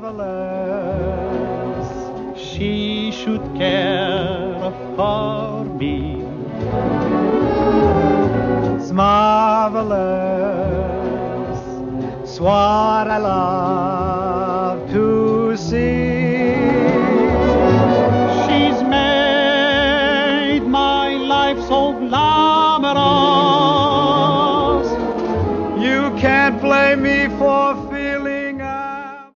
marvelous. She should care for me. It's marvelous. It's what I love to see. She's made my life so glamorous.